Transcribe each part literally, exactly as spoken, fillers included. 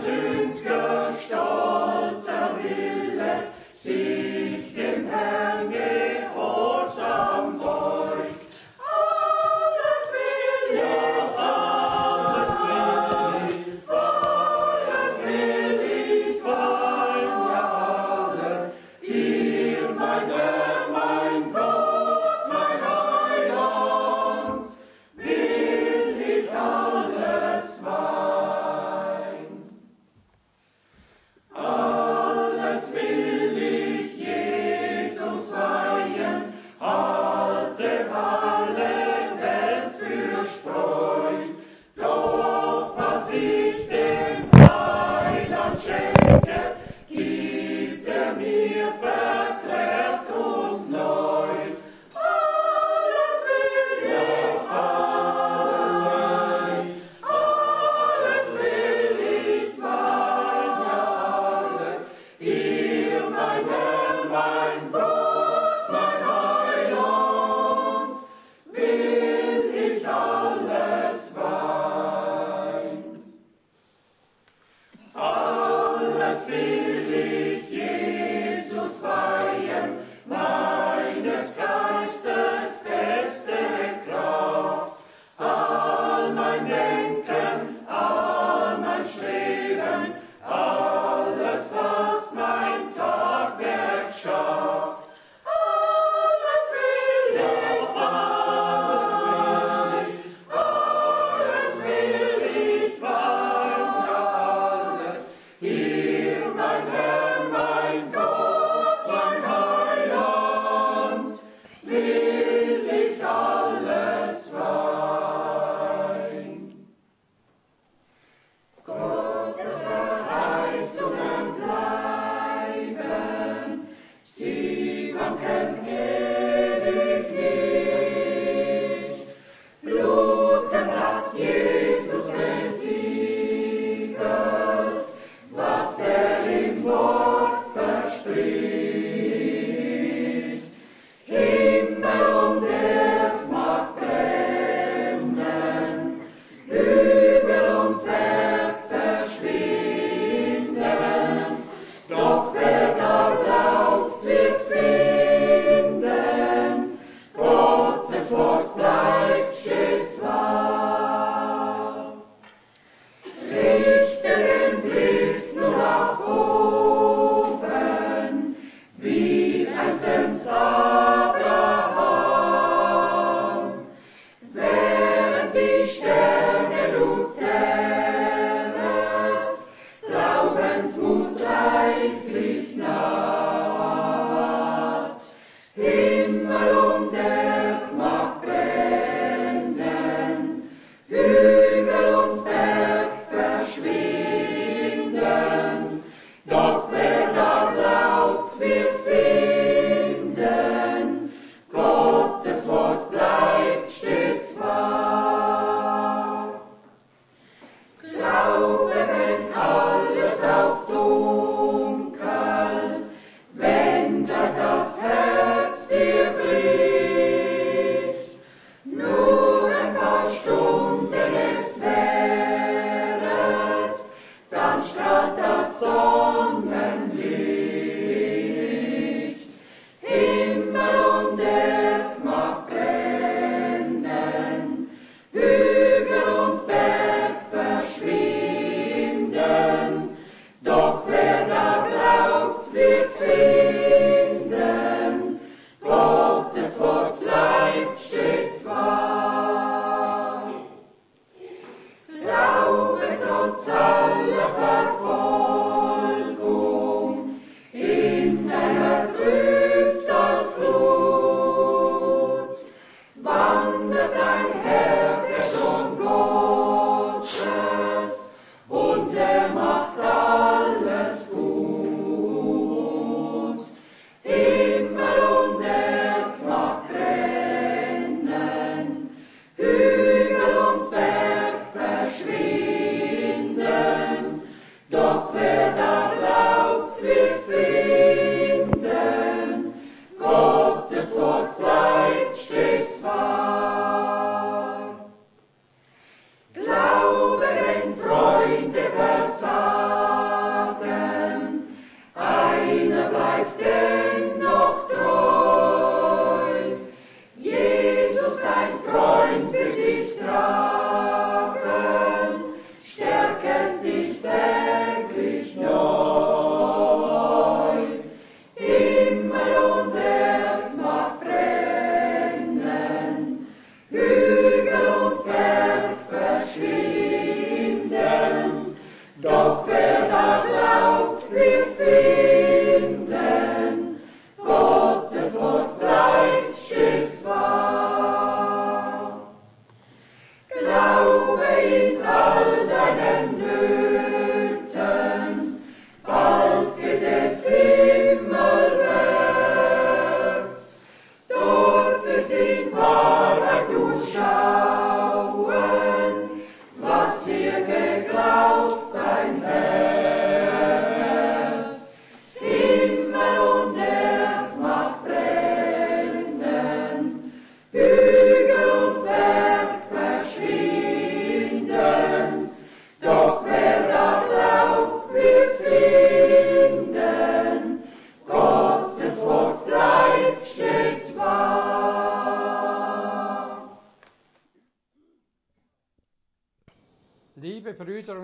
sünd'ger stolzer Wille sich dem Herrn gehorsam beugt. Alles will ich, alles will ich wollen, alles will ich wollen, ja alles, dir mein Herr, mein Gott, mein Heiland, will ich alles mein. Alles will ich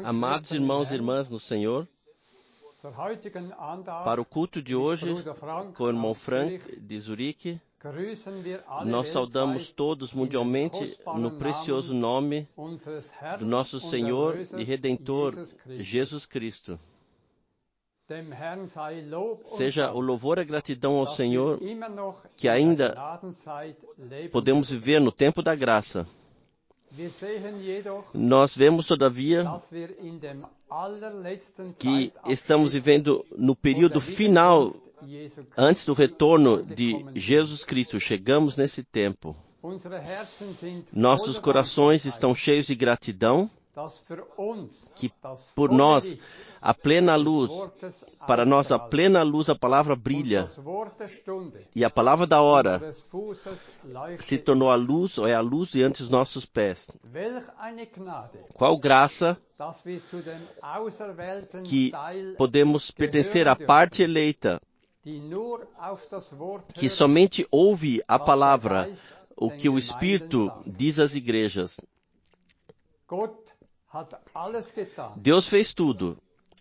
Amados irmãos e irmãs no Senhor, para o culto de hoje, com o irmão Frank de Zurique, nós saudamos todos mundialmente no precioso nome do nosso Senhor e Redentor Jesus Cristo. Seja o louvor e a gratidão ao Senhor que ainda podemos viver no tempo da graça. Nós vemos, todavia, que estamos vivendo no período final, antes do retorno de Jesus Cristo. Chegamos nesse tempo. Nossos corações estão cheios de gratidão, que por nós, a plena luz, para nós a plena luz, a palavra brilha. E a palavra da hora se tornou a luz, ou é a luz diante dos nossos pés. Qual graça que podemos pertencer à parte eleita, que somente ouve a palavra, o que o Espírito diz às igrejas. Deus fez tudo.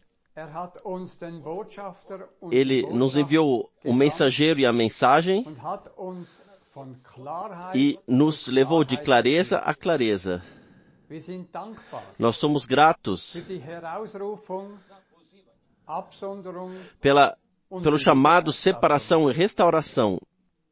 Ele nos enviou o mensageiro e a mensagem e nos levou de clareza a clareza. Nós somos gratos pela, pelo chamado separação e restauração.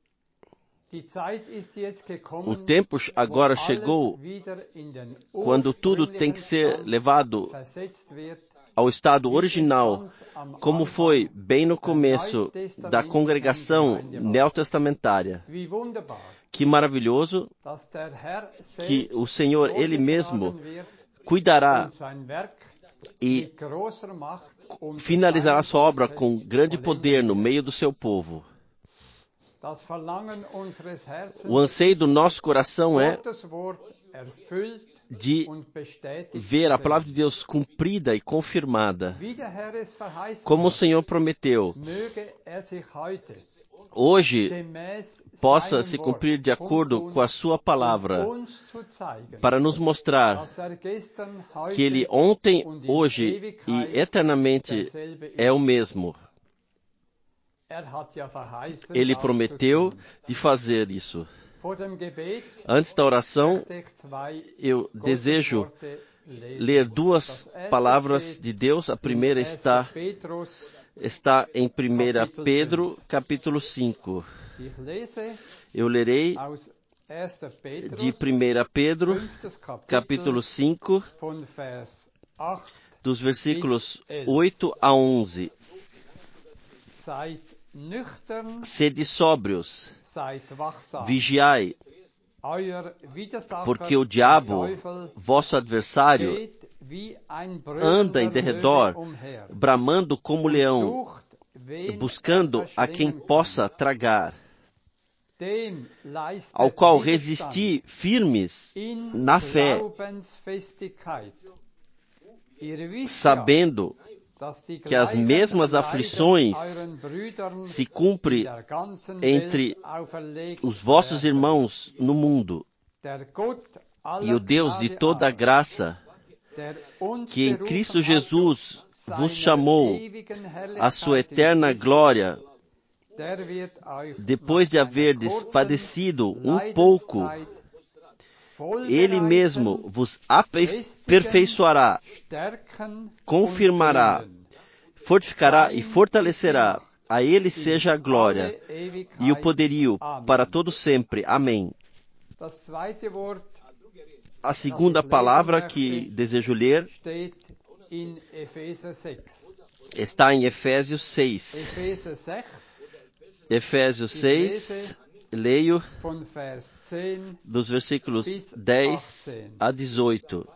O tempo agora chegou quando tudo tem que ser levado ao estado original, como foi bem no começo da congregação neotestamentária. Que maravilhoso que o Senhor, Ele mesmo, cuidará e finalizará sua obra com grande poder no meio do seu povo. O anseio do nosso coração é de ver a palavra de Deus cumprida e confirmada. Como o Senhor prometeu, hoje possa se cumprir de acordo com a sua palavra, para nos mostrar que Ele ontem, hoje e eternamente é o mesmo. Ele prometeu de fazer isso. Antes da oração, eu desejo ler duas palavras de Deus. A primeira está, está em primeira Pedro, capítulo cinco. Eu lerei de primeira Pedro, capítulo cinco, dos versículos oito a onze. Sede sóbrios, vigiai, porque o diabo, vosso adversário, anda em derredor, bramando como leão, buscando a quem possa tragar, ao qual resisti firmes na fé, sabendo que as mesmas aflições se cumprem entre os vossos irmãos no mundo. E o Deus de toda a graça, que em Cristo Jesus vos chamou à sua eterna glória, depois de haverdes padecido um pouco, Ele mesmo vos aperfeiçoará, confirmará, fortificará e fortalecerá. A Ele seja a glória e o poderio para todo sempre. Amém. A segunda palavra que desejo ler está em Efésios seis. Efésios seis, leio dos versículos dez a dezoito.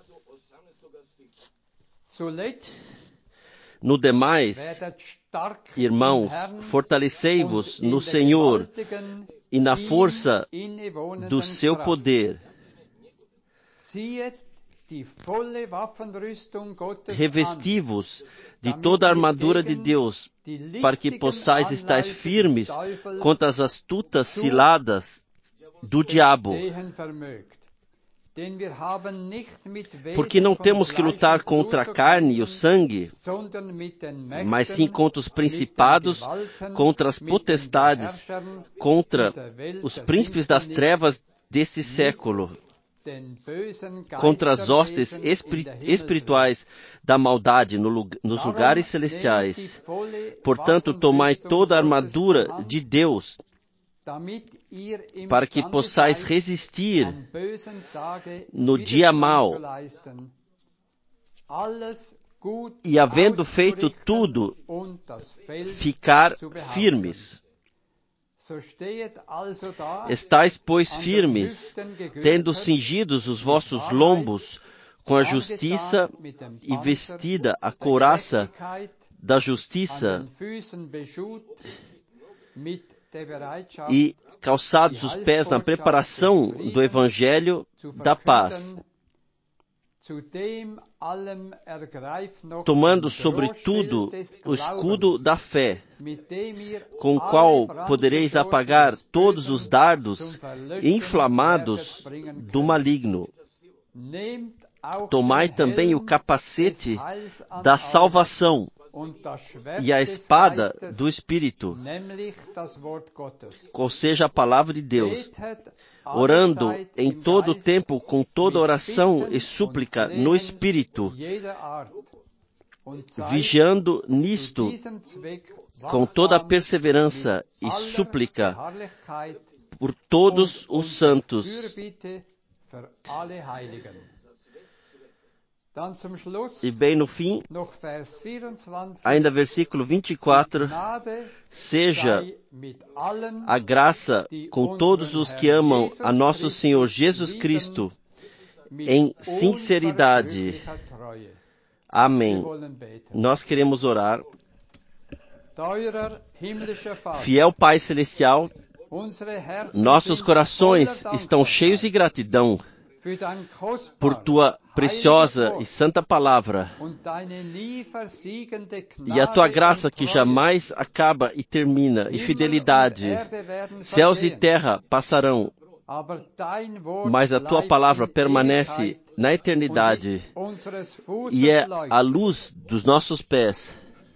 No demais, irmãos, fortalecei-vos no Senhor e na força do seu poder. Revesti-vos de toda a armadura de Deus, para que possais estar firmes contra as astutas ciladas do diabo. Porque não temos que lutar contra a carne e o sangue, mas sim contra os principados, contra as potestades, contra os príncipes das trevas desse século, contra as hostes espirituais da maldade nos lugares celestiais. Portanto, tomai toda a armadura de Deus, para que possais resistir no dia mau, e havendo feito tudo, ficar firmes. Estais, pois, firmes, tendo cingidos os vossos lombos com a justiça e vestida a couraça da justiça, e calçados os pés na preparação do Evangelho da paz, tomando sobretudo o escudo da fé, com o qual podereis apagar todos os dardos inflamados do maligno. Tomai também o capacete da salvação e a espada do Espírito, qual seja a palavra de Deus, orando em todo o tempo com toda oração e súplica no Espírito, vigiando nisto com toda a perseverança e súplica por todos os santos. E bem no fim, ainda versículo vinte e quatro, seja a graça com todos os que amam a nosso Senhor Jesus Cristo em sinceridade. Amém. Nós queremos orar. Fiel Pai Celestial, nossos corações estão cheios de gratidão por Tua preciosa e santa palavra e a Tua graça que jamais acaba e termina, e fidelidade. Céus e terra passarão, mas a Tua palavra permanece na eternidade e é a luz dos nossos pés.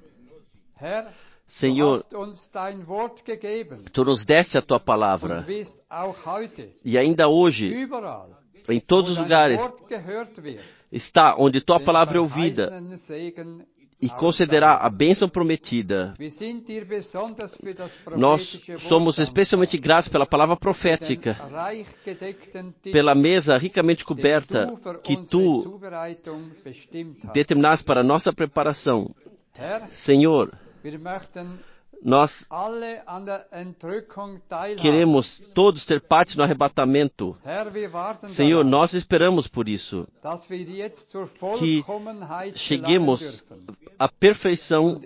Senhor, Tu nos deste a Tua palavra, e ainda hoje, em todos os lugares, está onde Tua palavra é ouvida e concederá a bênção prometida. Nós somos especialmente gratos pela palavra profética, pela mesa ricamente coberta que Tu determinaste para a nossa preparação. Senhor, nós queremos todos ter parte no arrebatamento. Senhor, nós esperamos por isso, que cheguemos à perfeição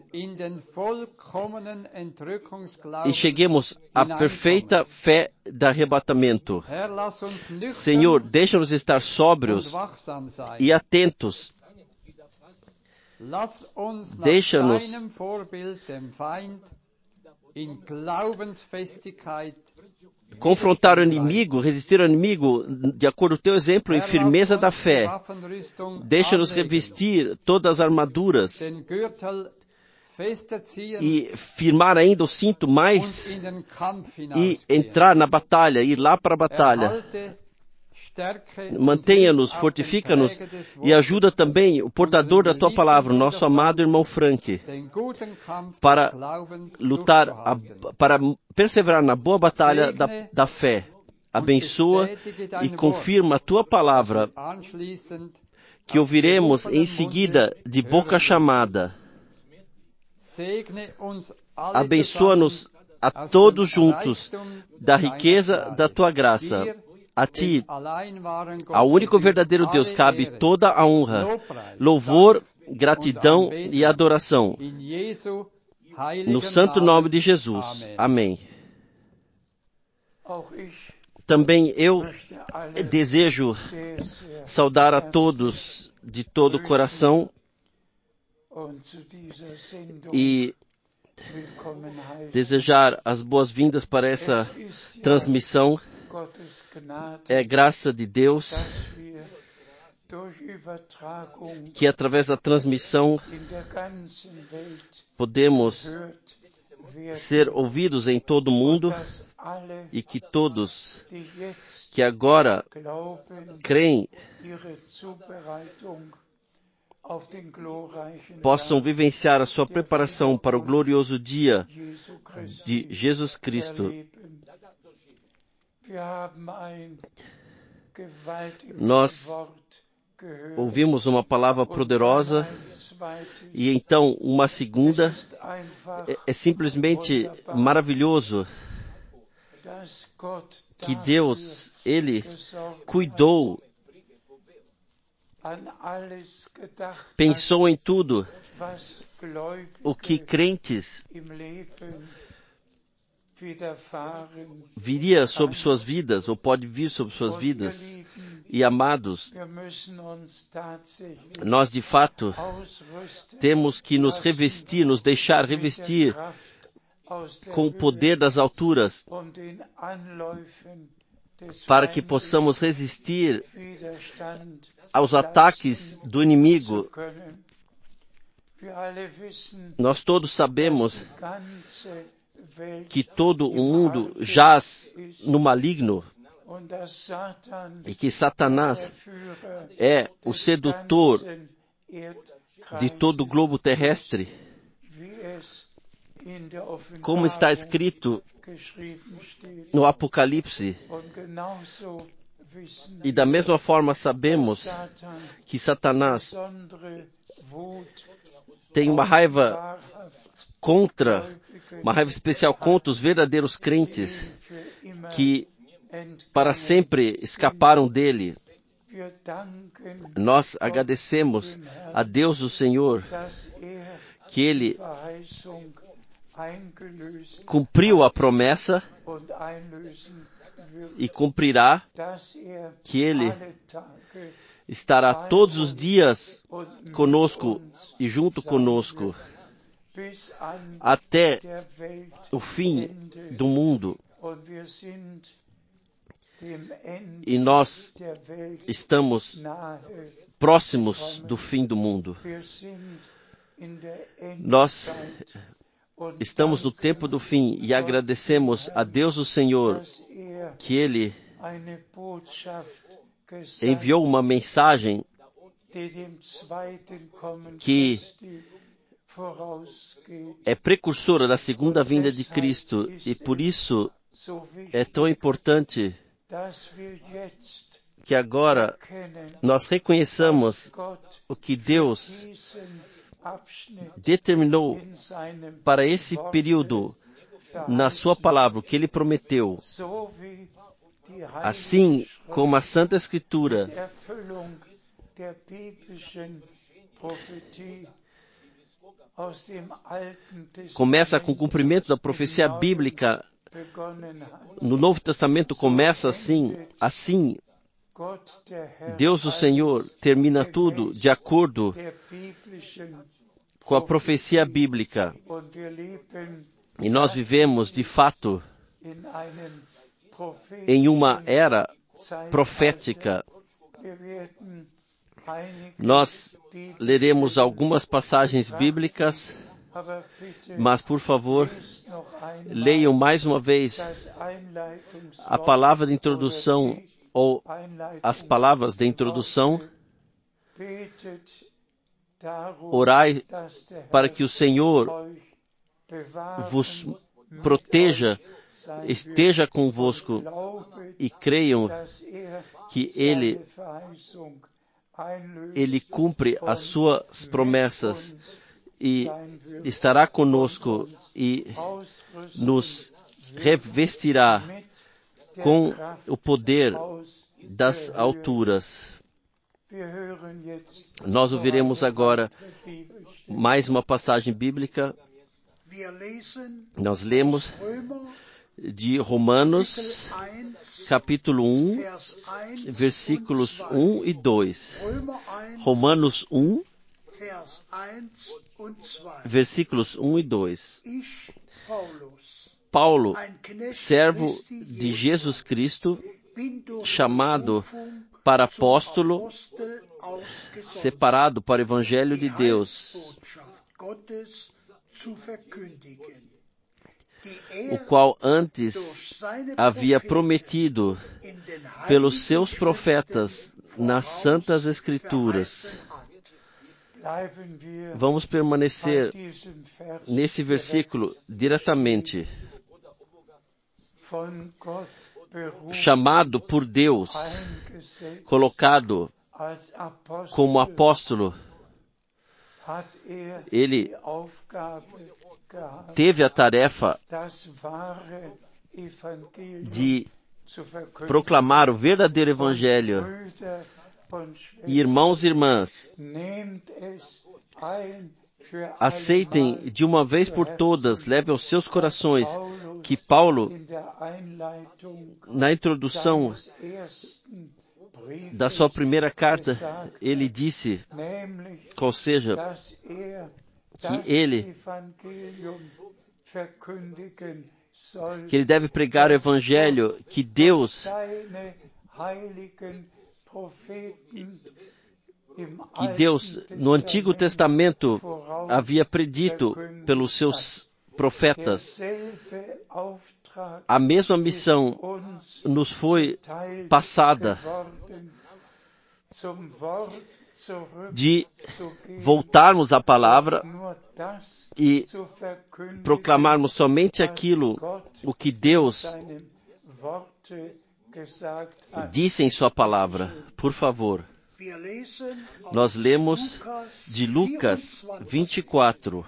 e cheguemos à perfeita fé do arrebatamento. Senhor, deixa-nos estar sóbrios e atentos. Deixa-nos confrontar o inimigo, resistir ao inimigo, de acordo com o Teu exemplo, em firmeza da fé. Deixa-nos revestir todas as armaduras e firmar ainda o cinto mais e entrar na batalha, ir lá para a batalha. Mantenha-nos, fortifica-nos e ajuda também o portador da Tua palavra, o nosso amado irmão Frank, para lutar, a, para perseverar na boa batalha da, da fé. Abençoa e confirma a Tua palavra, que ouviremos em seguida de boca chamada. Abençoa-nos a todos juntos da riqueza da Tua graça. A Ti, ao único verdadeiro Deus, cabe toda a honra, louvor, gratidão e adoração. No santo nome de Jesus. Amém. Também eu desejo saudar a todos de todo o coração e desejar as boas-vindas para essa transmissão. é graça de Deus que através da transmissão podemos ser ouvidos em todo o mundo e que todos que agora creem possam vivenciar a sua preparação para o glorioso dia de Jesus Cristo. Nós ouvimos uma palavra poderosa e então uma segunda. É, é simplesmente maravilhoso que Deus, Ele cuidou, pensou em tudo o que crentes viria sobre suas vidas, ou pode vir sobre suas vidas. E amados, nós de fato temos que nos revestir, nos deixar revestir com o poder das alturas, para que possamos resistir aos ataques do inimigo. Nós todos sabemos que todo o mundo jaz no maligno e que Satanás é o sedutor de todo o globo terrestre. Como está escrito no Apocalipse. E da mesma forma sabemos que Satanás tem uma raiva contra, uma raiva especial contra os verdadeiros crentes que para sempre escaparam dele. Nós agradecemos a Deus o Senhor que Ele cumpriu a promessa e cumprirá, que Ele estará todos os dias conosco e junto conosco até o fim do mundo. E nós estamos próximos do fim do mundo. Nós estamos no tempo do fim e agradecemos a Deus o Senhor que Ele enviou uma mensagem que é precursora da segunda vinda de Cristo, e por isso é tão importante que agora nós reconheçamos o que Deus determinou para esse período na sua palavra, o que Ele prometeu, assim como a Santa Escritura começa com o cumprimento da profecia bíblica. No Novo Testamento começa assim, assim, Deus o Senhor termina tudo de acordo com a profecia bíblica. E nós vivemos, de fato, em uma era profética. Nós leremos algumas passagens bíblicas, mas, por favor, leiam mais uma vez a palavra de introdução ou as palavras de introdução. Orai para que o Senhor vos proteja, esteja convosco e creiam que Ele, Ele cumpre as suas promessas e estará conosco e nos revestirá com o poder das alturas. Nós ouviremos agora mais uma passagem bíblica. Nós lemos de Romanos, capítulo um, versículos um e dois. Romanos um, versículos um e dois. Paulo, servo de Jesus Cristo, chamado para apóstolo, separado para o Evangelho de Deus, o qual antes havia prometido pelos seus profetas nas Santas Escrituras. Vamos permanecer nesse versículo diretamente. Chamado por Deus, colocado como apóstolo, ele teve a tarefa de proclamar o verdadeiro Evangelho. Irmãos e irmãs, aceitem de uma vez por todas, levem aos seus corações, que Paulo, na introdução da sua primeira carta, ele disse, qual seja, que ele, que ele deve pregar o Evangelho que Deus, que Deus, no Antigo Testamento, havia predito pelos seus profetas. A mesma missão nos foi passada de voltarmos à palavra e proclamarmos somente aquilo o que Deus disse em sua palavra. Por favor, nós lemos de Lucas vinte e quatro,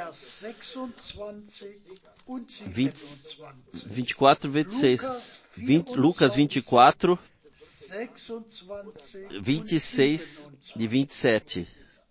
vinte e quatro, vinte e seis, vinte, Lucas vinte e quatro, vinte e seis e vinte e sete.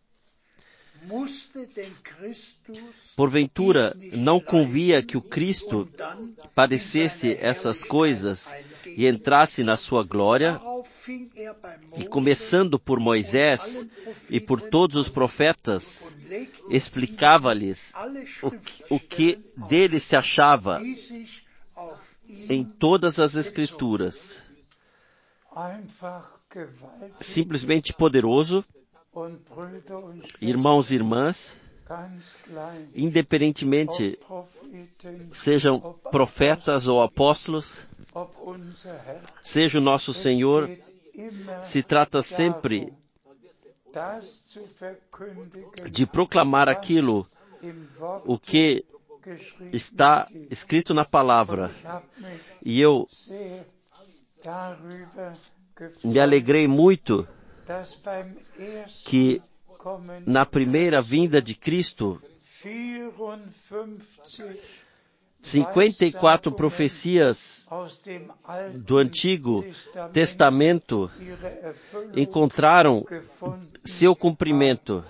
Porventura, não convia que o Cristo padecesse essas coisas e entrasse na sua glória? E começando por Moisés e por todos os profetas, explicava-lhes o, o que dele se achava em todas as Escrituras. Simplesmente poderoso. Irmãos e irmãs, independentemente sejam profetas ou apóstolos, seja o nosso Senhor, se trata sempre de proclamar aquilo o que está escrito na palavra. E eu me alegrei muito que na primeira vinda de Cristo, cinquenta e quatro profecias do Antigo Testamento encontraram seu cumprimento.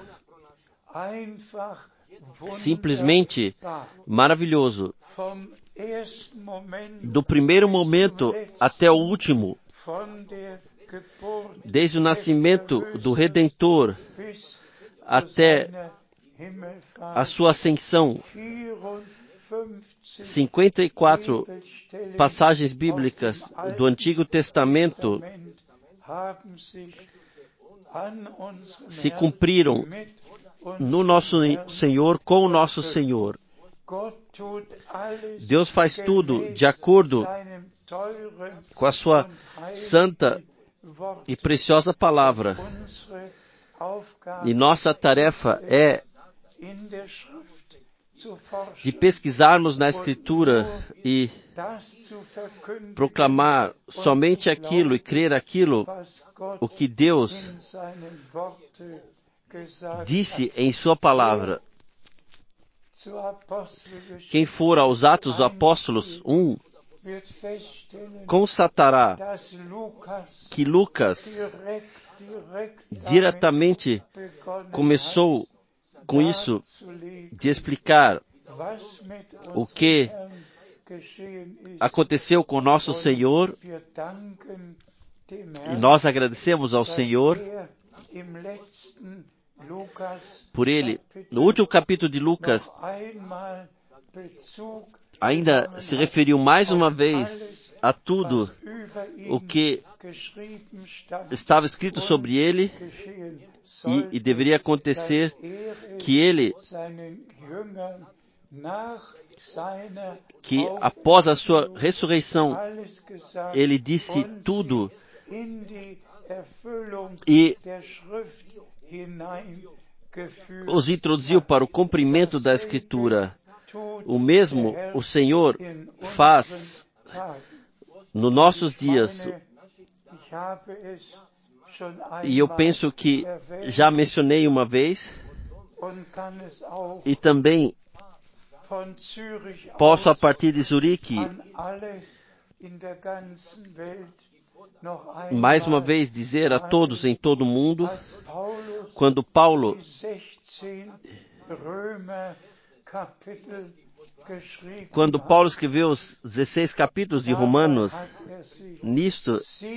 Simplesmente maravilhoso. Do primeiro momento até o último, desde o nascimento do Redentor até a sua ascensão, cinquenta e quatro passagens bíblicas do Antigo Testamento se cumpriram no nosso Senhor, com o nosso Senhor. Deus faz tudo de acordo com a sua santa e preciosa palavra. E nossa tarefa é de pesquisarmos na Escritura e proclamar somente aquilo e crer aquilo o que Deus disse em sua palavra. Quem for aos Atos dos Apóstolos um, constatará que Lucas diretamente começou com isso de explicar o que aconteceu com nosso Senhor, e nós agradecemos ao Senhor por ele, no último capítulo de Lucas, ainda se referiu mais uma vez a tudo o que estava escrito sobre ele e, e deveria acontecer, que ele, que após a sua ressurreição, ele disse tudo e os introduziu para o cumprimento da Escritura. O mesmo o Senhor faz nos nossos dias. E eu penso que já mencionei uma vez, e também posso, a partir de Zurique, mais uma vez dizer a todos em todo o mundo, quando Paulo Quando Paulo escreveu os dezesseis capítulos de Romanos, nisto,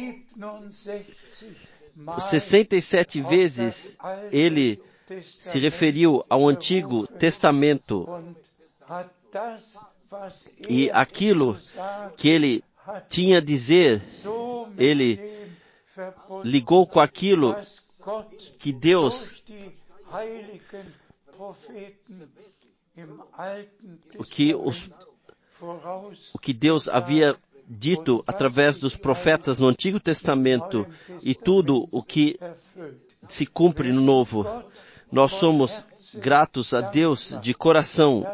sessenta e sete vezes ele se referiu ao Antigo Testamento e aquilo que ele tinha a dizer, ele ligou com aquilo que Deus O que, os, o que Deus havia dito através dos profetas no Antigo Testamento e tudo o que se cumpre no Novo. Nós somos gratos a Deus de coração,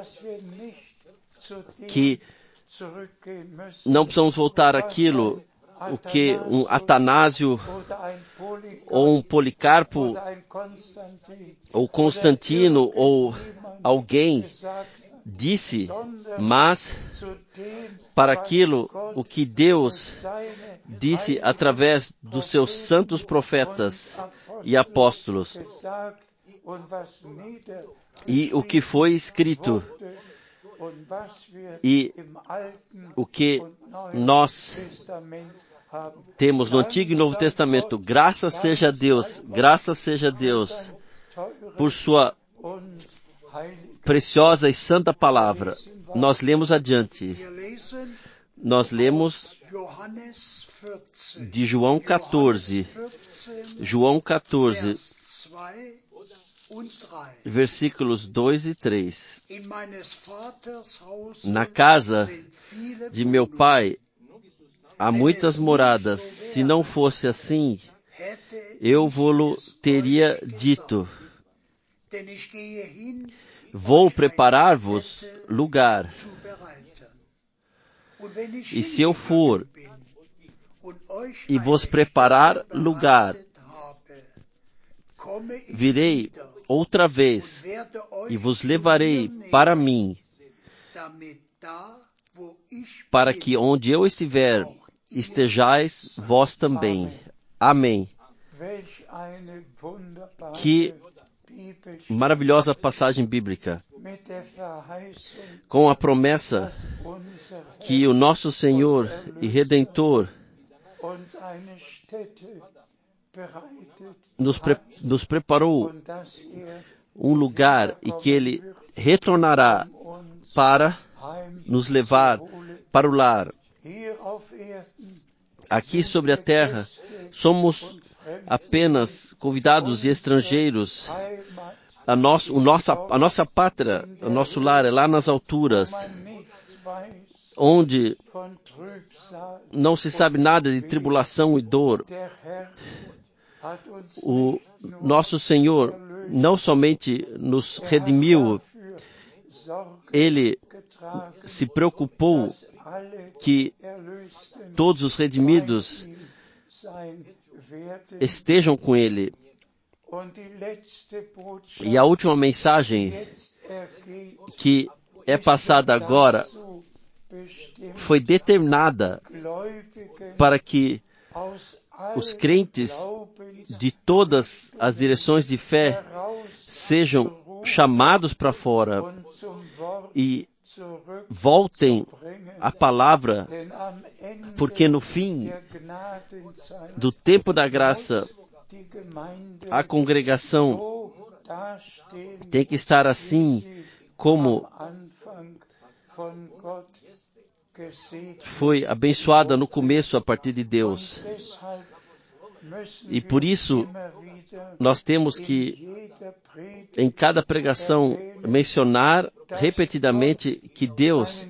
que não precisamos voltar àquilo o que um Atanásio ou um Policarpo ou Constantino ou alguém disse, mas para aquilo o que Deus disse através dos seus santos profetas e apóstolos e o que foi escrito e o que nós temos no Antigo e Novo Testamento. Graças seja a Deus, graças seja a Deus por sua preciosa e santa palavra. Nós lemos adiante. Nós lemos de João quatorze. João quatorze, versículos dois e três. Na casa de meu pai há muitas moradas. Se não fosse assim, eu vou-lo teria dito. Vou preparar-vos lugar. E se eu for e vos preparar lugar, virei outra vez e vos levarei para mim, para que onde eu estiver, estejais vós também. Amém. Que maravilhosa passagem bíblica, com a promessa que o nosso Senhor e Redentor nos, pre- nos preparou um lugar e que Ele retornará para nos levar para o lar. Aqui sobre a terra, somos apenas convidados e estrangeiros. A, nosso, o nossa, a nossa pátria, o nosso lar é lá nas alturas, onde não se sabe nada de tribulação e dor. O nosso Senhor não somente nos redimiu, Ele se preocupou que todos os redimidos estejam com Ele. E a última mensagem que é passada agora foi determinada para que os crentes de todas as direções de fé sejam chamados para fora e voltem à palavra, porque no fim do tempo da graça, a congregação tem que estar assim como foi abençoada no começo a partir de Deus. E por isso, nós temos que, em cada pregação, mencionar repetidamente que Deus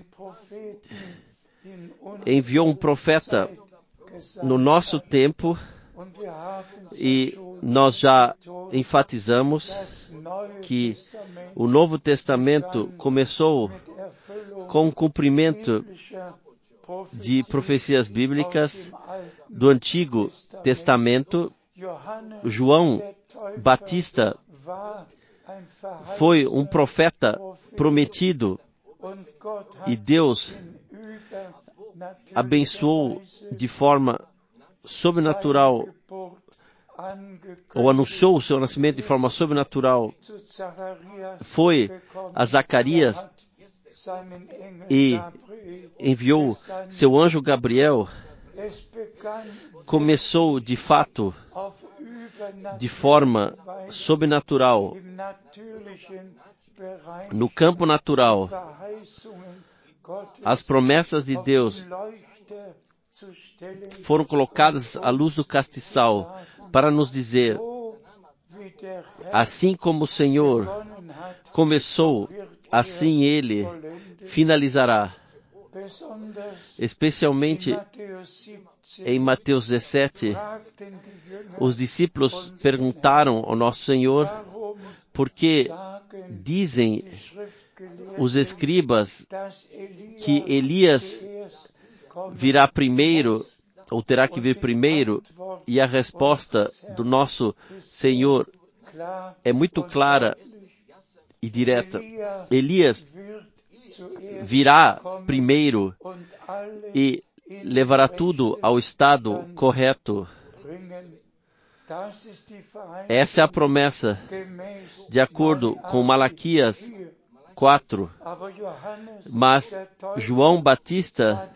enviou um profeta no nosso tempo, e nós já enfatizamos que o Novo Testamento começou com o cumprimento de profecias bíblicas do Antigo Testamento. João Batista foi um profeta prometido e Deus abençoou de forma sobrenatural, ou anunciou o seu nascimento de forma sobrenatural. Foi a Zacarias e enviou seu anjo Gabriel. Começou de fato de forma sobrenatural no campo natural. As promessas de Deus foram colocadas à luz do castiçal para nos dizer: assim como o Senhor começou, assim Ele finalizará. Especialmente em Mateus dezessete, os discípulos perguntaram ao nosso Senhor: por que dizem os escribas que Elias virá primeiro, ou terá que vir primeiro? E a resposta do nosso Senhor é muito clara e direta. Elias virá primeiro e levará tudo ao estado correto. Essa é a promessa, de acordo com Malaquias quatro. Mas João Batista,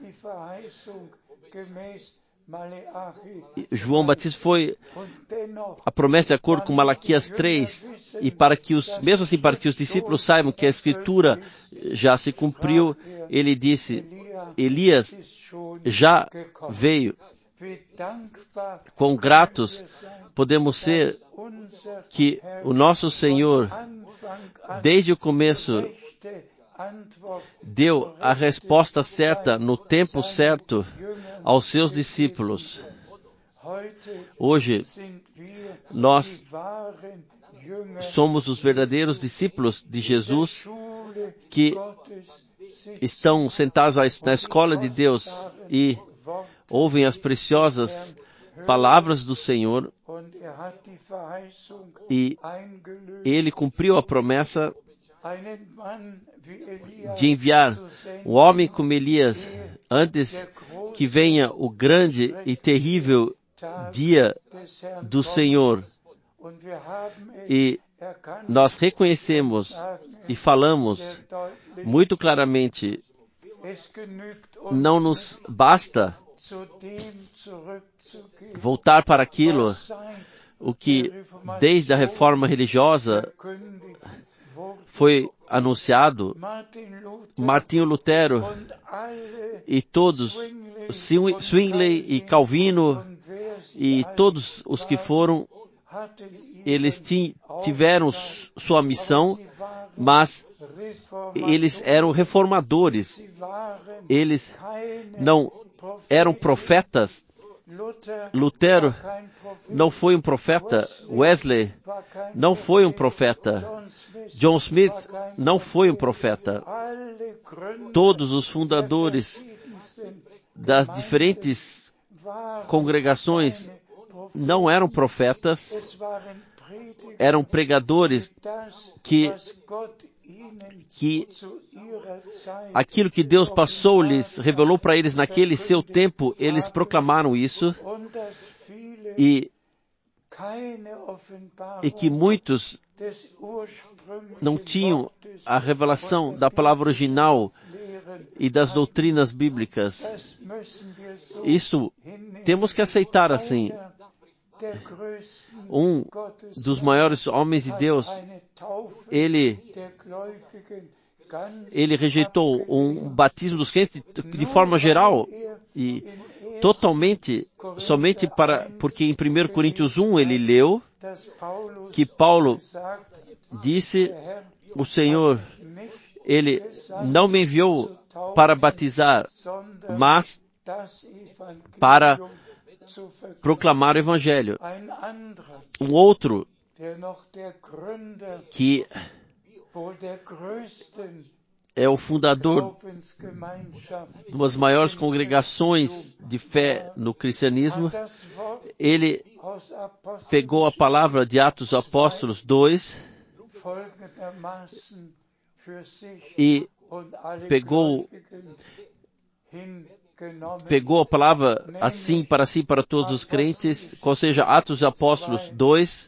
João Batista foi a promessa de acordo com Malaquias três, e para que os, mesmo assim, para que os discípulos saibam que a Escritura já se cumpriu, ele disse: Elias já veio. Quão gratos podemos ser que o nosso Senhor, desde o começo, deu a resposta certa, no tempo certo, aos seus discípulos. Hoje, nós somos os verdadeiros discípulos de Jesus, que estão sentados na escola de Deus e ouvem as preciosas palavras do Senhor, e Ele cumpriu a promessa de enviar um homem como Elias antes que venha o grande e terrível dia do Senhor. E nós reconhecemos e falamos muito claramente: não nos basta voltar para aquilo o que desde a reforma religiosa foi anunciado. Martinho Lutero e todos, Zwingli e Calvino e todos os que foram, eles tiveram sua missão, mas eles eram reformadores. Eles não eram profetas. Lutero não foi um profeta. Wesley não foi um profeta. John Smith não foi um profeta. Todos os fundadores das diferentes congregações não eram profetas, eram pregadores que que aquilo que Deus passou-lhes, revelou para eles naquele seu tempo, eles proclamaram isso, e, e que muitos não tinham a revelação da palavra original e das doutrinas bíblicas. Isso temos que aceitar assim. Um dos maiores homens de Deus, ele ele rejeitou um batismo dos crentes de forma geral e totalmente, somente para, porque em primeira Coríntios um ele leu que Paulo disse, o Senhor, ele não me enviou para batizar, mas para proclamar o Evangelho. Um outro que é o fundador de umas maiores congregações de fé no cristianismo, ele pegou a palavra de Atos dos Apóstolos dois e pegou, pegou a palavra assim para si, para todos os crentes, ou seja, Atos dos Apóstolos dois,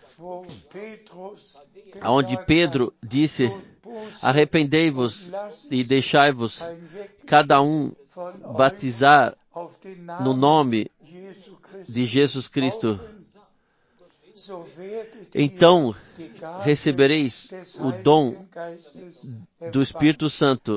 onde Pedro disse, arrependei-vos e deixai-vos cada um batizar no nome de Jesus Cristo. Então recebereis o dom do Espírito Santo.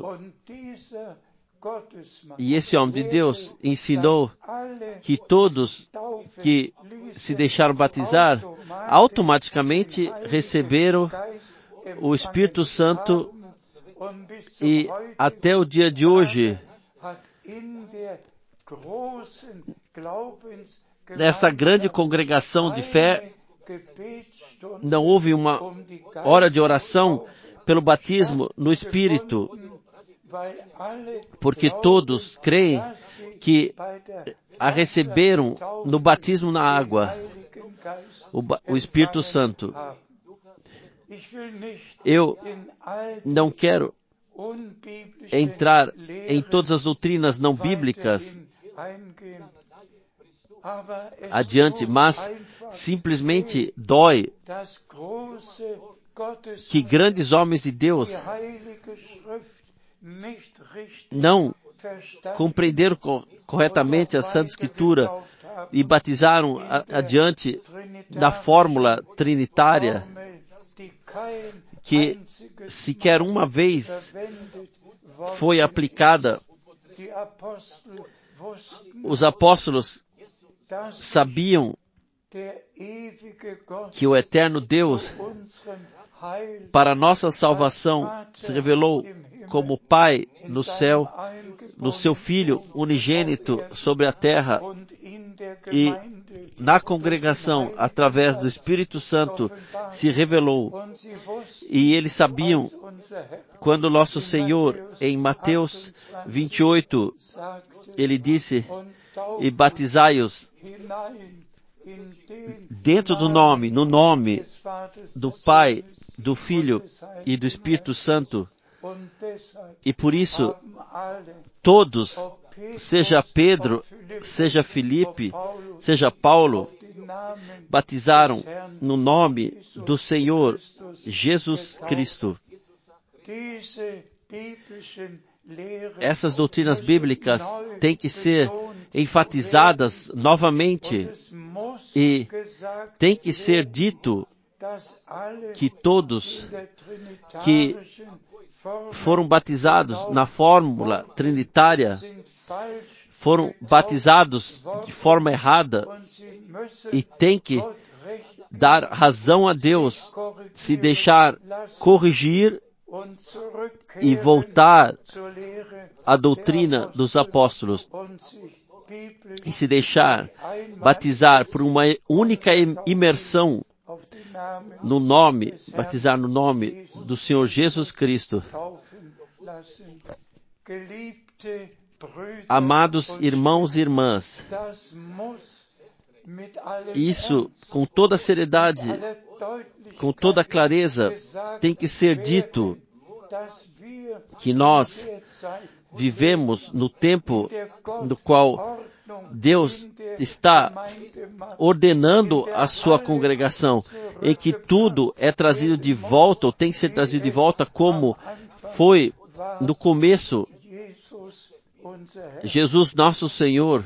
E esse homem de Deus ensinou que todos que se deixaram batizar automaticamente receberam o Espírito Santo, e até o dia de hoje, nessa grande congregação de fé, não houve uma hora de oração pelo batismo no Espírito, porque todos creem que a receberam no batismo na água, o, o Espírito Santo. Eu não quero entrar em todas as doutrinas não bíblicas adiante, mas simplesmente dói que grandes homens de Deus não compreenderam corretamente a Santa Escritura e batizaram a, adiante da fórmula trinitária que sequer uma vez foi aplicada. Os apóstolos sabiam que o eterno Deus, para nossa salvação, se revelou como Pai no céu, no seu Filho unigênito sobre a terra, e na congregação, através do Espírito Santo, se revelou. E eles sabiam, quando nosso Senhor, em Mateus vinte e oito, ele disse, e batizai-os dentro do nome, no nome do Pai, do Filho e do Espírito Santo. E por isso, todos, seja Pedro, seja Filipe, seja Paulo, batizaram no nome do Senhor Jesus Cristo. Essas doutrinas bíblicas têm que ser enfatizadas novamente e tem que ser dito que todos que foram batizados na fórmula trinitária foram batizados de forma errada e tem que dar razão a Deus, se deixar corrigir e voltar à doutrina dos apóstolos e se deixar batizar por uma única imersão no nome, batizar no nome do Senhor Jesus Cristo. Amados irmãos e irmãs, isso com toda seriedade, com toda clareza, tem que ser dito que nós vivemos no tempo no qual Deus está ordenando a sua congregação, em que tudo é trazido de volta, ou tem que ser trazido de volta como foi no começo. Jesus, nosso Senhor,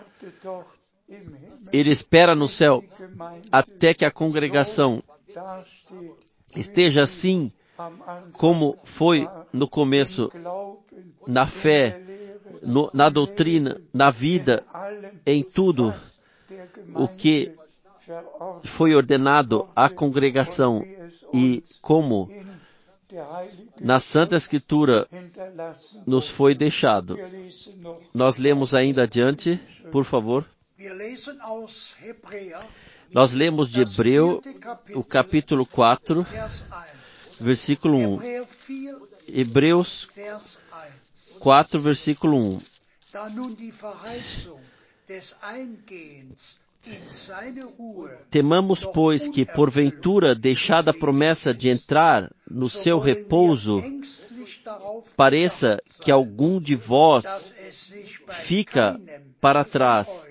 Ele espera no céu até que a congregação esteja assim como foi no começo, na fé, no, na doutrina, na vida, em tudo o que foi ordenado à congregação e como na Santa Escritura nos foi deixado. Nós lemos ainda adiante, por favor. Nós lemos de Hebreu, o capítulo quatro, versículo um. Hebreus quatro, versículo um. Temamos, pois, que porventura, deixada a promessa de entrar no seu repouso, pareça que algum de vós fica para trás.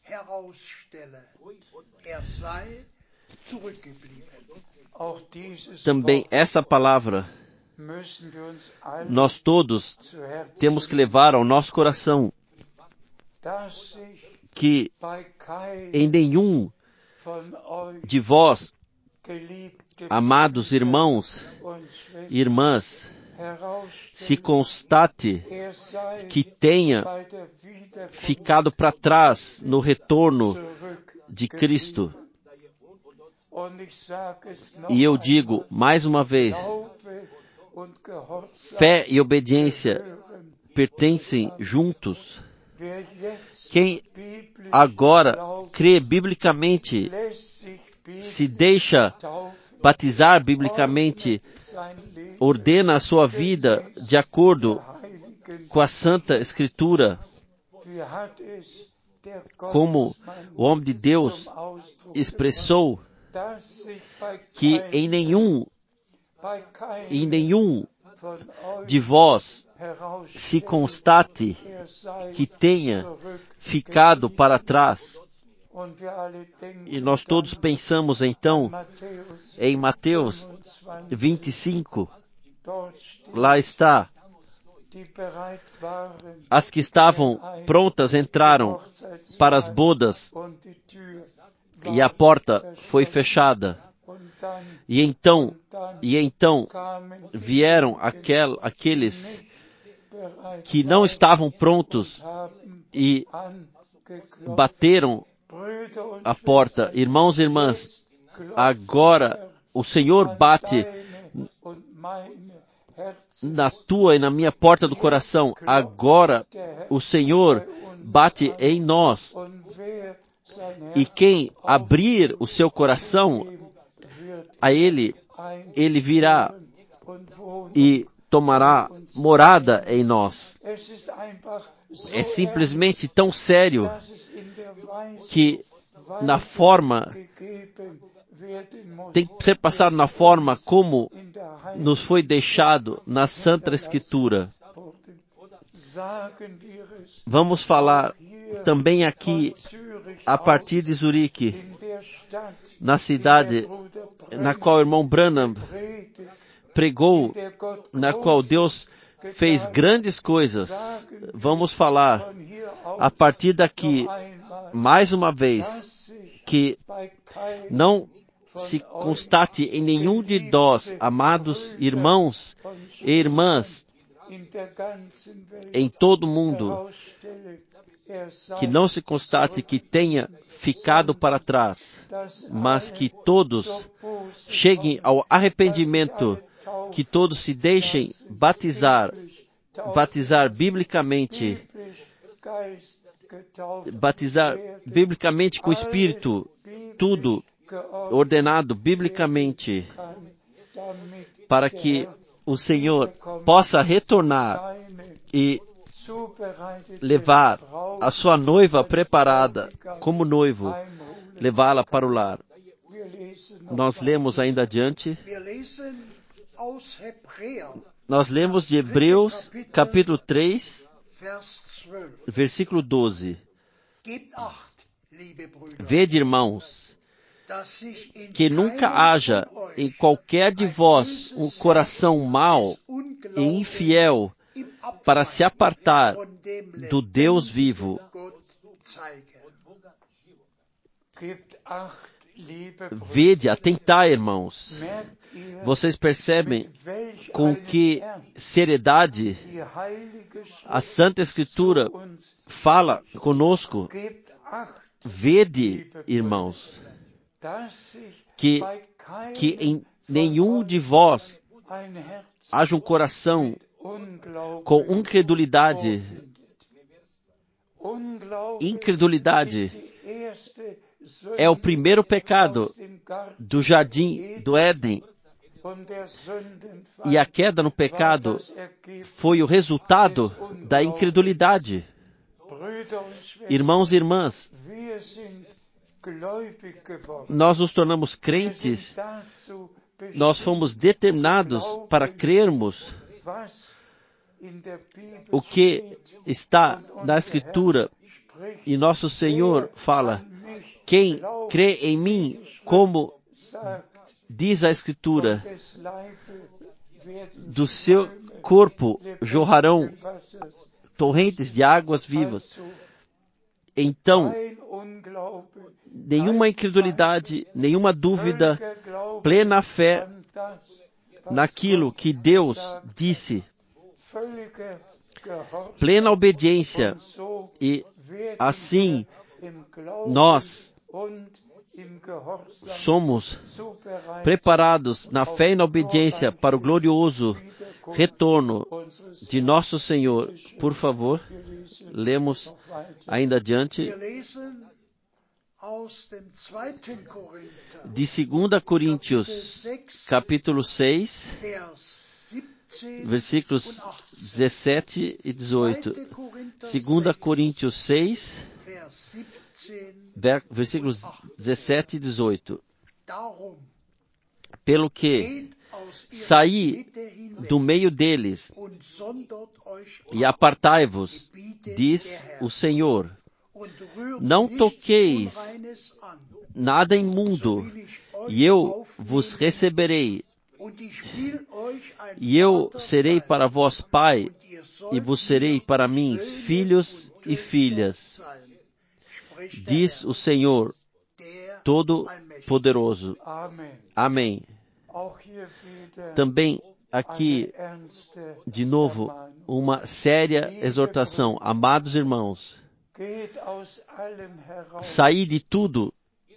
Também essa palavra nós todos temos que levar ao nosso coração, que em nenhum de vós, amados irmãos e irmãs, se constate que tenha ficado para trás no retorno de Cristo. E eu digo mais uma vez, fé e obediência pertencem juntos. Quem agora crê biblicamente, se deixa batizar biblicamente, ordena a sua vida de acordo com a Santa Escritura, como o homem de Deus expressou, que em nenhum, em nenhum de vós se constate que tenha ficado para trás. E nós todos pensamos então em Mateus vinte e cinco, lá está, as que estavam prontas entraram para as bodas e a porta foi fechada. E então, e então vieram aquel, aqueles que não estavam prontos e bateram a porta. Irmãos e irmãs, agora o Senhor bate na tua e na minha porta do coração. Agora o Senhor bate em nós. E quem abrir o seu coração a Ele, Ele virá e tomará morada em nós. É simplesmente tão sério que na forma, tem que ser passado na forma como nos foi deixado na Santa Escritura. Vamos falar também aqui, a partir de Zurique, na cidade na qual o irmão Branham pregou, na qual Deus fez grandes coisas. Vamos falar a partir daqui, mais uma vez, que não se constate em nenhum de nós, amados irmãos e irmãs, em todo o mundo, que não se constate que tenha ficado para trás, mas que todos cheguem ao arrependimento, que todos se deixem batizar, batizar biblicamente, batizar biblicamente com o Espírito, tudo ordenado biblicamente, para que o Senhor possa retornar e levar a sua noiva preparada como noivo, levá-la para o lar. Nós lemos ainda adiante, nós lemos de Hebreus capítulo três, versículo doze. Vede, irmãos, que nunca haja em qualquer de vós um coração mau e infiel para se apartar do Deus vivo. Vede, atentai, irmãos. Vocês percebem com que seriedade a Santa Escritura fala conosco? Vede, irmãos, que, que em nenhum de vós haja um coração com incredulidade. Incredulidade é o primeiro pecado do jardim do Éden. E a queda no pecado foi o resultado da incredulidade. Irmãos e irmãs, nós nos tornamos crentes, nós fomos determinados para crermos o que está na Escritura. E nosso Senhor fala: quem crê em mim, como diz a Escritura, do seu corpo jorrarão torrentes de águas vivas. Então, nenhuma incredulidade, nenhuma dúvida, plena fé naquilo que Deus disse, plena obediência, e assim nós somos preparados na fé e na obediência para o glorioso retorno de nosso Senhor. Por favor, lemos ainda adiante de segunda Coríntios, capítulo seis, versículos dezessete e dezoito. segunda Coríntios seis, versículos dezessete e dezoito. Pelo que saí do meio deles e apartai-vos, diz o Senhor. Não toqueis nada imundo, e eu vos receberei. E eu serei para vós pai, e vos serei para mim filhos e filhas, diz o Senhor Todo-Poderoso. Amém. Também aqui, de novo, uma séria exortação. Amados irmãos, saí de tudo,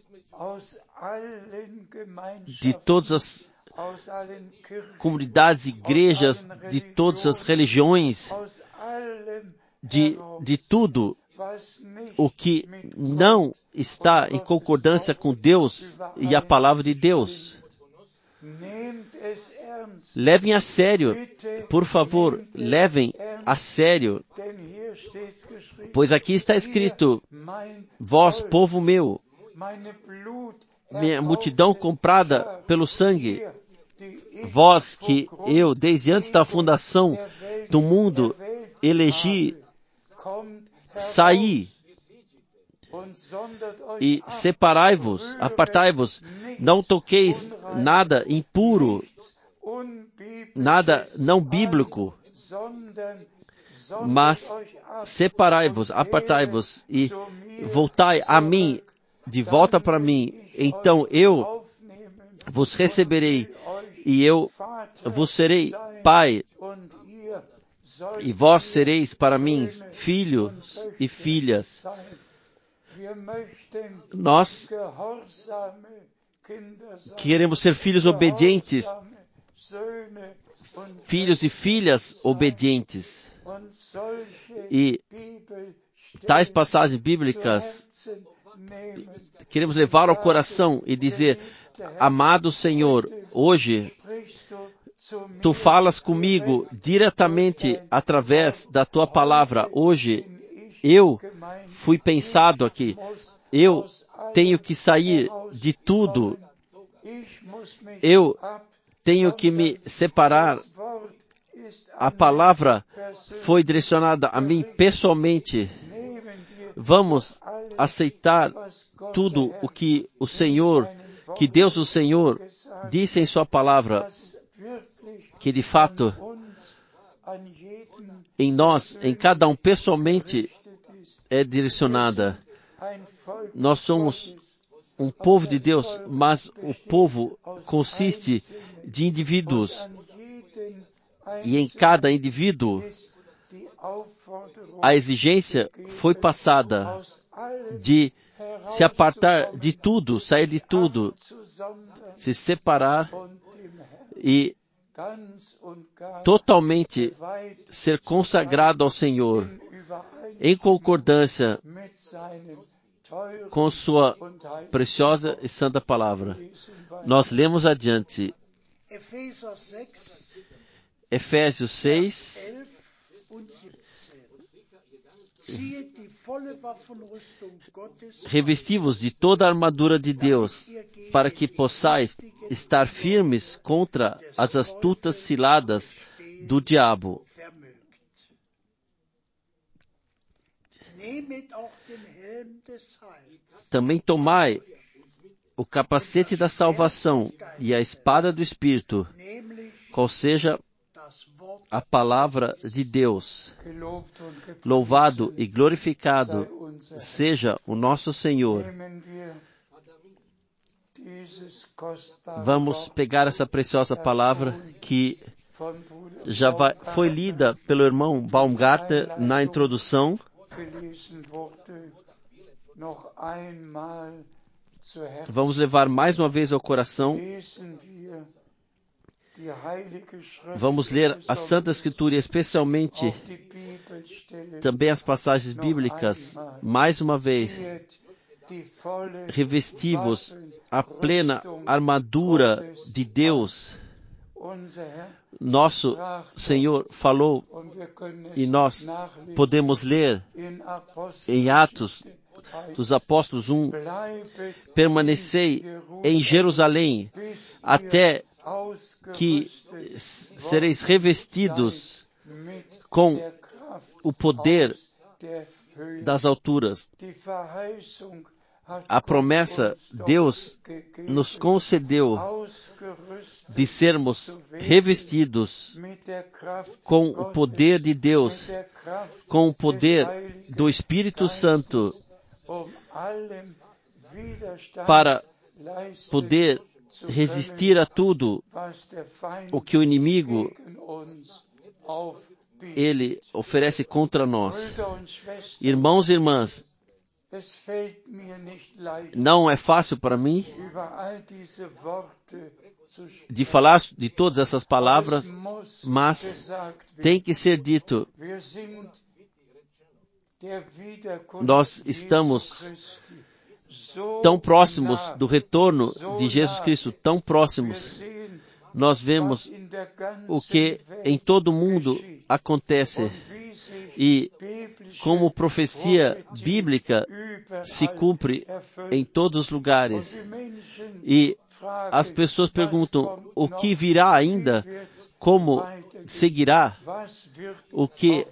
de todas as comunidades, igrejas, de todas as religiões, de, de tudo o que não está em concordância com Deus e a palavra de Deus. Levem a sério, por favor, levem a sério, pois aqui está escrito: vós, povo meu, minha multidão comprada pelo sangue, vós que eu, desde antes da fundação do mundo, elegi, saí e separai-vos, apartai-vos, não toqueis nada impuro, nada não bíblico, mas separai-vos, apartai-vos e voltai a mim, de volta para mim, então eu vos receberei e eu vos serei pai, e vós sereis para mim filhos e filhas. Nós queremos ser filhos obedientes, filhos e filhas obedientes. E tais passagens bíblicas queremos levar ao coração e dizer: amado Senhor, hoje Tu falas comigo diretamente através da Tua palavra. Hoje eu fui pensado aqui. Eu tenho que sair de tudo. Eu tenho que me separar. A palavra foi direcionada a mim pessoalmente. Vamos aceitar tudo o que o Senhor, que Deus o Senhor disse em Sua palavra, que de fato em nós, em cada um pessoalmente é direcionada. Nós somos um povo de Deus, mas o povo consiste de indivíduos. E em cada indivíduo, a exigência foi passada de se apartar de tudo, sair de tudo, se separar e totalmente ser consagrado ao Senhor, em concordância com sua preciosa e santa palavra. Nós lemos adiante Efésios seis, revestivos de toda a armadura de Deus, para que possais estar firmes contra as astutas ciladas do diabo. Também tomai o capacete da salvação e a espada do Espírito, qual seja a palavra de Deus. Louvado e glorificado seja o nosso Senhor. Vamos pegar essa preciosa palavra que já vai, foi lida pelo irmão Baumgartner na introdução. Vamos levar mais uma vez ao coração. Vamos ler a Santa Escritura, especialmente também as passagens bíblicas, mais uma vez. Revestivos a plena armadura de Deus. Nosso Senhor falou, e nós podemos ler em Atos dos Apóstolos um, permanecei em Jerusalém até que sereis revestidos com o poder das alturas. A promessa, Deus nos concedeu de sermos revestidos com o poder de Deus, com o poder do Espírito Santo, para poder resistir a tudo o que o inimigo ele oferece contra nós. Irmãos e irmãs, não é fácil para mim de falar de todas essas palavras, mas tem que ser dito. Nós estamos tão próximos do retorno de Jesus Cristo, tão próximos. Nós vemos o que em todo o mundo acontece e como profecia bíblica se cumpre em todos os lugares. E as pessoas perguntam, o que virá ainda? Como seguirá? O que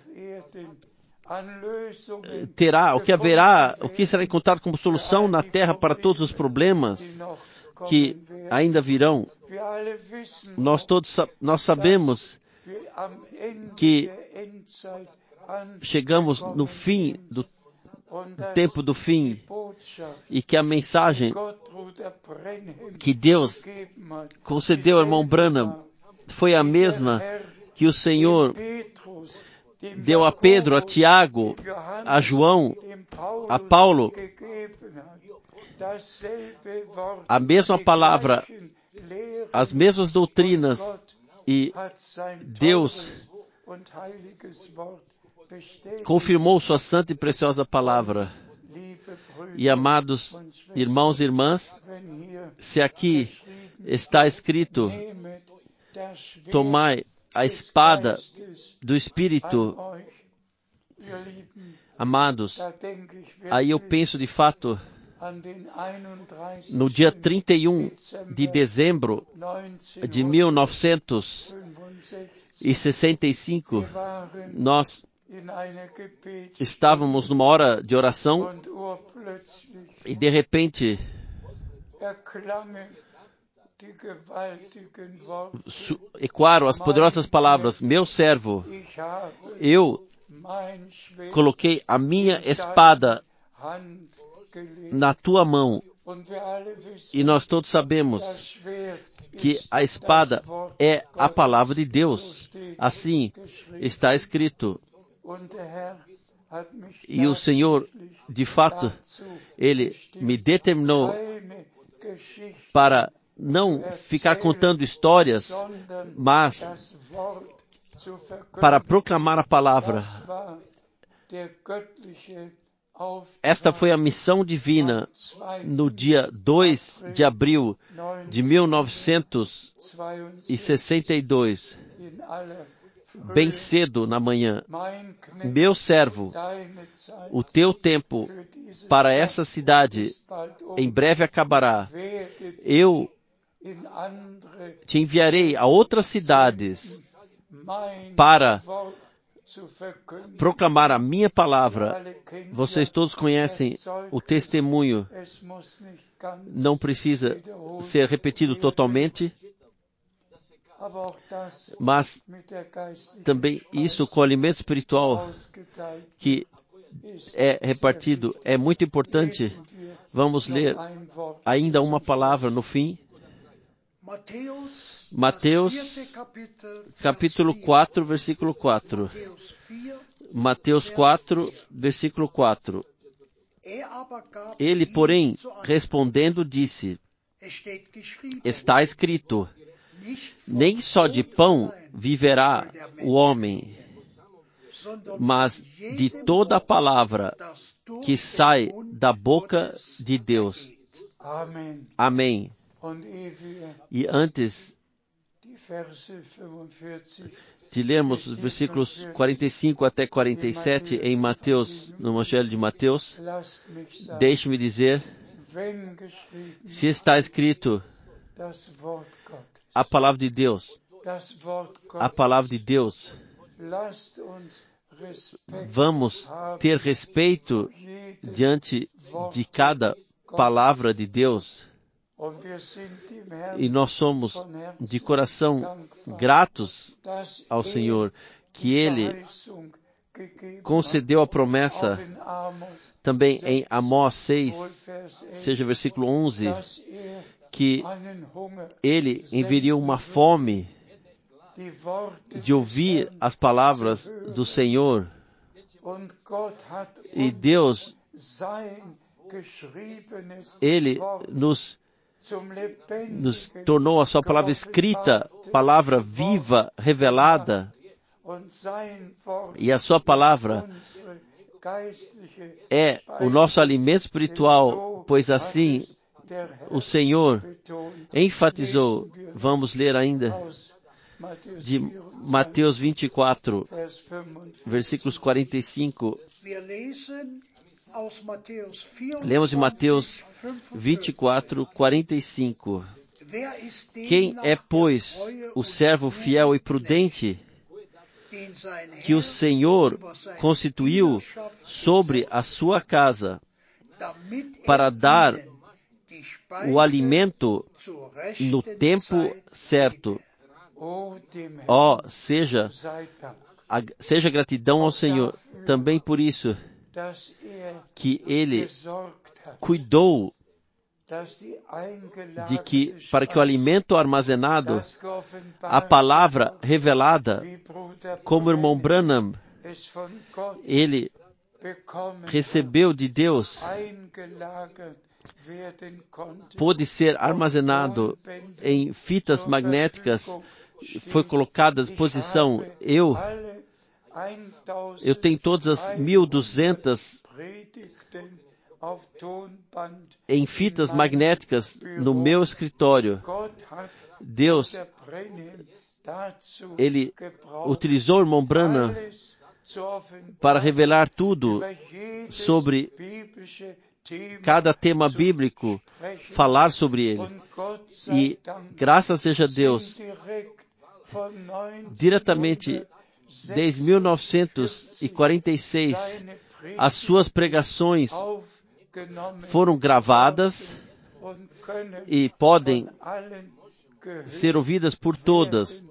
terá, o que haverá, o que será encontrado como solução na terra para todos os problemas que ainda virão? Nós todos nós sabemos que chegamos no fim do tempo do fim e que a mensagem que Deus concedeu ao irmão Branham foi a mesma que o Senhor deu a Pedro, a Tiago, a João, a Paulo. A mesma palavra, as mesmas doutrinas, e Deus confirmou sua santa e preciosa palavra. E amados irmãos e irmãs, se aqui está escrito, tomai a espada do Espírito, amados, aí eu penso de fato no dia trinta e um de dezembro de mil novecentos e sessenta e cinco, nós estávamos numa hora de oração e de repente ecoaram as poderosas palavras, meu servo, eu coloquei a minha espada na tua mão. E nós todos sabemos que a espada é a palavra de Deus. Assim está escrito. E o Senhor, de fato, Ele me determinou para não ficar contando histórias, mas para proclamar a palavra. Esta foi a missão divina no dia dois de abril de mil novecentos e sessenta e dois, bem cedo na manhã. Meu servo, o teu tempo para essa cidade em breve acabará. Eu te enviarei a outras cidades para proclamar a minha palavra. Vocês todos conhecem o testemunho. Não precisa ser repetido totalmente, mas também isso com o alimento espiritual que é repartido é muito importante. Vamos ler ainda uma palavra no fim. Mateus, capítulo quatro, versículo quatro. Mateus quatro, versículo quatro. Ele, porém, respondendo, disse: Está escrito, nem só de pão viverá o homem, mas de toda a palavra que sai da boca de Deus. Amém. E antes de lermos os versículos quarenta e cinco até quarenta e sete em Mateus, no Evangelho de Mateus, deixe-me dizer, se está escrito a palavra de Deus, a palavra de Deus, vamos ter respeito diante de cada palavra de Deus. E nós somos de coração gratos ao Senhor que Ele concedeu a promessa também em Amós seis, seja versículo onze, que Ele enviaria uma fome de ouvir as palavras do Senhor. E Deus, Ele nos nos tornou a sua palavra escrita, palavra viva, revelada, e a sua palavra é o nosso alimento espiritual, pois assim o Senhor enfatizou. Vamos ler ainda de Mateus vinte e quatro, versículos quarenta e cinco. Lemos de Mateus vinte e quatro, quarenta e cinco. Quem é, pois, o servo fiel e prudente que o Senhor constituiu sobre a sua casa para dar o alimento no tempo certo? Ó, oh, seja, a, seja gratidão ao Senhor também por isso, que Ele cuidou de que, para que o alimento armazenado, a palavra revelada, como o irmão Branham, ele recebeu de Deus, pôde ser armazenado em fitas magnéticas, foi colocado à disposição. Eu, eu tenho todas as mil e duzentas em fitas magnéticas no meu escritório. Deus, Ele utilizou o irmão Branham para revelar tudo sobre cada tema bíblico, falar sobre ele. E, graças seja Deus, diretamente desde mil novecentos e quarenta e seis, as suas pregações foram gravadas e podem ser ouvidas por todas.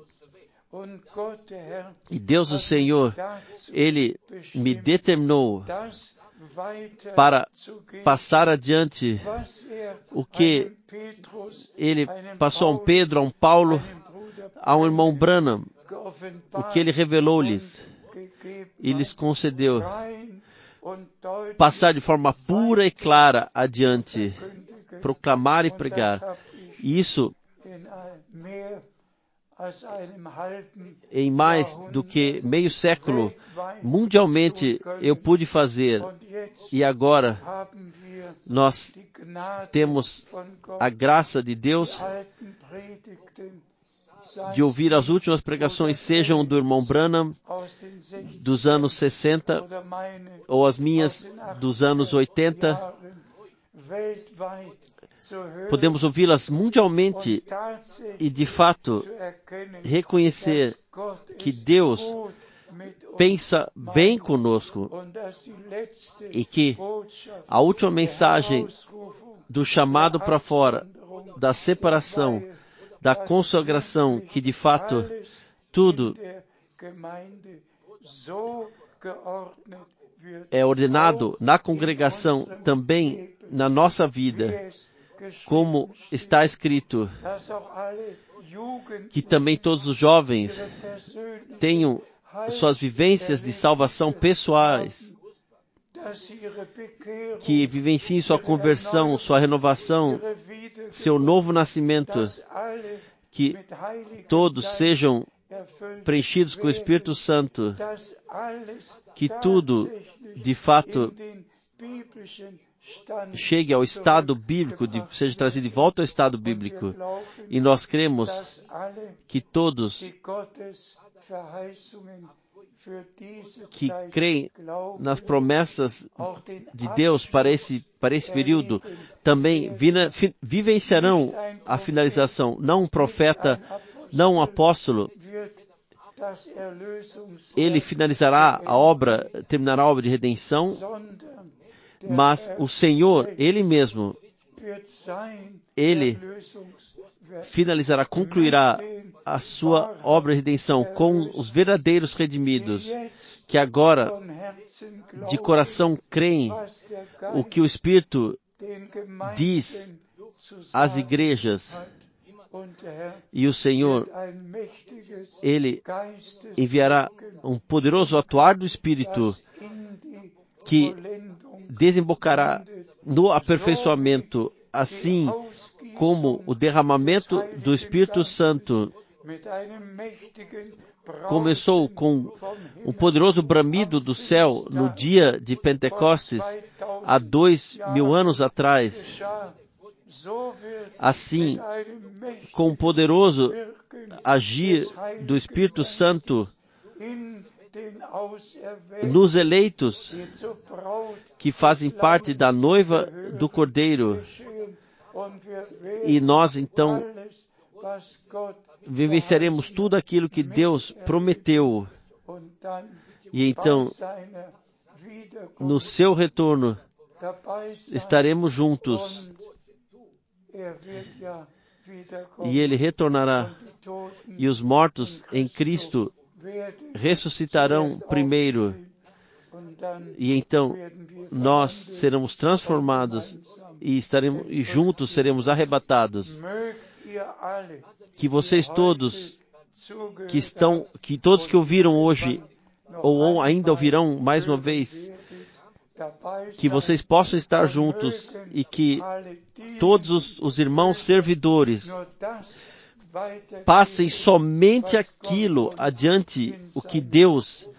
E Deus, o Senhor, Ele me determinou para passar adiante o que ele passou a um Pedro, a um Paulo, a um irmão Branham, o que ele revelou-lhes e lhes concedeu passar de forma pura e clara adiante, proclamar e pregar. E isso em mais do que meio século, mundialmente, eu pude fazer. E agora, nós temos a graça de Deus de ouvir as últimas pregações, sejam do irmão Branham, dos anos sessenta, ou as minhas dos anos oitenta. Podemos ouvi-las mundialmente e, de fato, reconhecer que Deus pensa bem conosco e que a última mensagem do chamado para fora, da separação, da consagração, que de fato tudo é ordenado na congregação, também na nossa vida, como está escrito, que também todos os jovens tenham suas vivências de salvação pessoais, que vivenciem sua conversão, sua renovação, seu novo nascimento, que todos sejam preenchidos com o Espírito Santo, que tudo, de fato, chegue ao estado bíblico, de, seja trazido de volta ao estado bíblico. E nós cremos que todos que creem nas promessas de Deus para esse, para esse período, também vina, fi, vivenciarão a finalização. Não um profeta, não um apóstolo, ele finalizará a obra, terminará a obra de redenção, mas o Senhor, Ele mesmo, Ele finalizará, concluirá a sua obra de redenção com os verdadeiros redimidos, que agora, de coração, creem o que o Espírito diz às igrejas. E o Senhor, Ele enviará um poderoso atuar do Espírito que desembocará no aperfeiçoamento, assim como o derramamento do Espírito Santo começou com um poderoso bramido do céu no dia de Pentecostes, há dois mil anos atrás. Assim, com o poderoso agir do Espírito Santo nos eleitos que fazem parte da noiva do Cordeiro. E nós, então, vivenciaremos tudo aquilo que Deus prometeu. E então, no seu retorno, estaremos juntos. E Ele retornará. E os mortos em Cristo ressuscitarão primeiro. E então nós seremos transformados e estaremos e juntos seremos arrebatados. Que vocês todos que estão, que todos que ouviram hoje ou ainda ouvirão mais uma vez, que vocês possam estar juntos e que todos os, os irmãos servidores passem somente aquilo adiante, o que Deus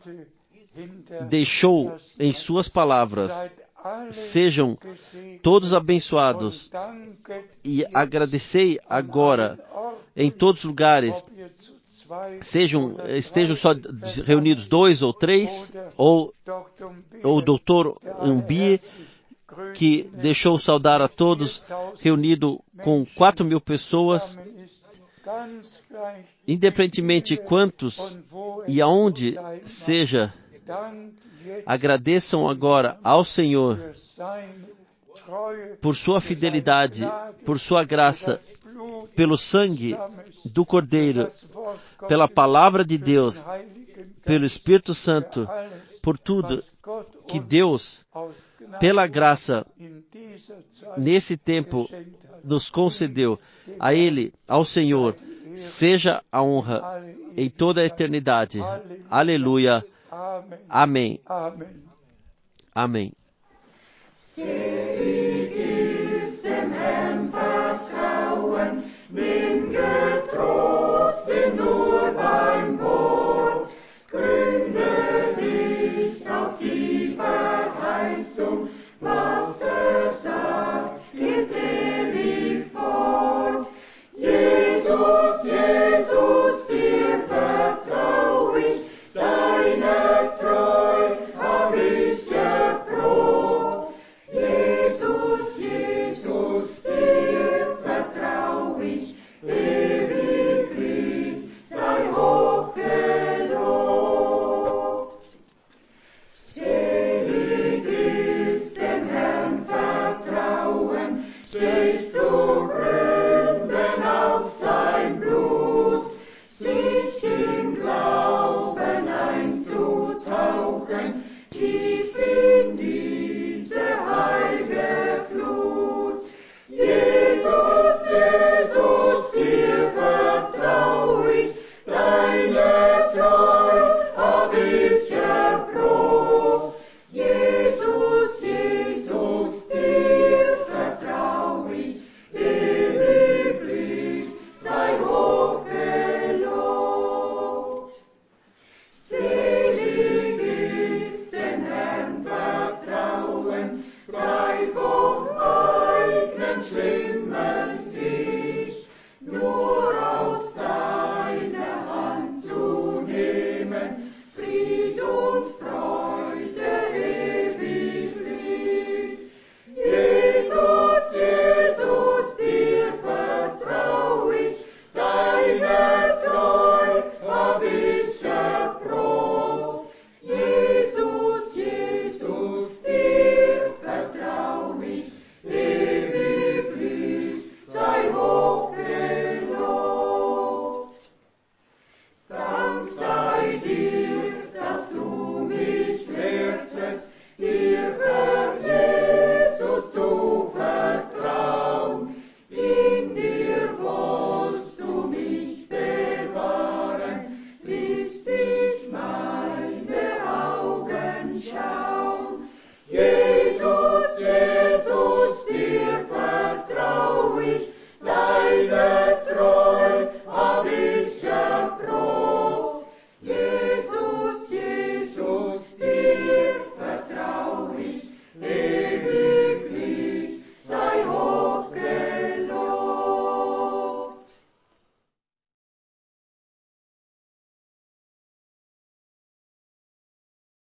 deixou em suas palavras. Sejam todos abençoados e agradecei agora em todos os lugares, sejam, estejam só reunidos dois ou três, ou, ou o doutor Umbi, que deixou saudar a todos, reunido com quatro mil pessoas, independentemente de quantos e aonde seja, agradeçam agora ao Senhor por sua fidelidade, por sua graça, pelo sangue do Cordeiro, pela palavra de Deus, pelo Espírito Santo, por tudo que Deus, pela graça, nesse tempo, nos concedeu. A Ele, ao Senhor, seja a honra em toda a eternidade. Aleluia. Amém. Amém. Selig ist dem Herrn vertrauen, nimm getrost ihn nur beim Wort.